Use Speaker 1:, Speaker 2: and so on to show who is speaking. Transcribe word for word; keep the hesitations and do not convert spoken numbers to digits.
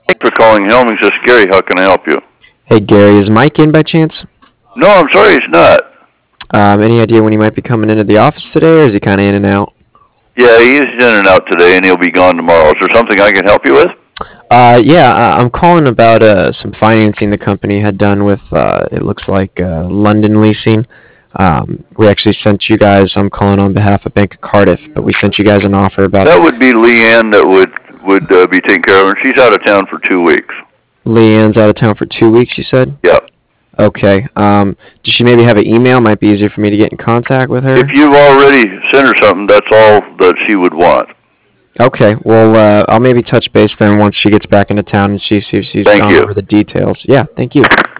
Speaker 1: Thanks for calling Helmings. This is Gary. How can I help you?
Speaker 2: Hey Gary, is Mike in by chance?
Speaker 1: No, I'm sorry, he's not.
Speaker 2: Um, any idea when he might be coming into the office today, or is he kind of in and out?
Speaker 1: Yeah, he's in and out today, and he'll be gone tomorrow. Is there something I can help you with?
Speaker 2: Uh, yeah, uh, I'm calling about uh, some financing the company had done with, uh, it looks like uh, London Leasing. Um, we actually sent you guys, I'm calling on behalf of Bank of Cardiff, but we sent you guys an offer about...
Speaker 1: That would be Leanne that would, would uh, be taking care of her. She's out of town for two weeks.
Speaker 2: Leanne's out of town for two weeks, you said?
Speaker 1: Yeah.
Speaker 2: Okay. Um, does she maybe have an email? Might be easier for me to get in contact with her.
Speaker 1: If you've already sent her something, that's all that she would want.
Speaker 2: Okay. Well, uh, I'll maybe touch base then once she gets back into town and she sees she's
Speaker 1: Thank
Speaker 2: gone
Speaker 1: you.
Speaker 2: over the details. Yeah, thank you.